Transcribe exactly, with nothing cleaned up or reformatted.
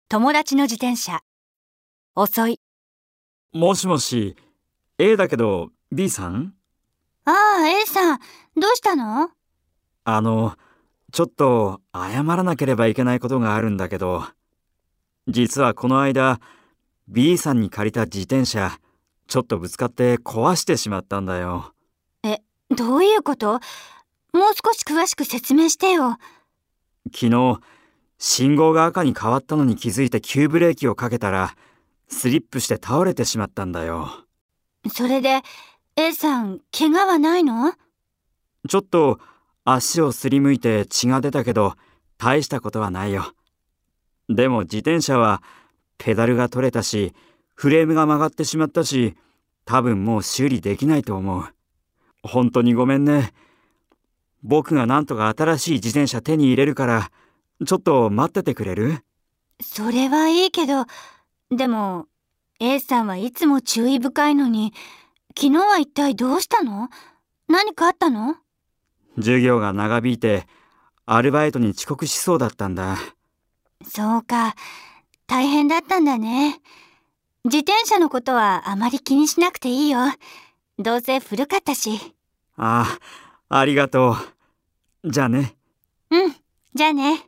友達の自転車。遅い。 もしもし、A だけど B さん？ ああ、A さん、どうしたの？ あの、ちょっと謝らなければいけないことがあるんだけど、実はこの間 B さんに借りた自転車、ちょっとぶつかって壊してしまったんだよ。 え、どういうこと？もう少し詳しく説明してよ。 昨日、信号が赤に変わったのに気づいて急ブレーキをかけたら、スリップして倒れてしまったんだよ。 それで A さん、怪我はないの？ ちょっと足をすりむいて血が出たけど、大したことはないよ。でも自転車はペダルが取れたし、フレームが曲がってしまったし、多分もう修理できないと思う。本当にごめんね。僕がなんとか新しい自転車手に入れるから、ちょっと待っててくれる？ それはいいけど、でも A さんはいつも注意深いのに、昨日は一体どうしたの？何かあったの？ 授業が長引いて、アルバイトに遅刻しそうだったんだ。 そうか、大変だったんだね。自転車のことはあまり気にしなくていいよ。どうせ古かったし。 ああ、ありがとう。じゃあね。 うん、じゃあね。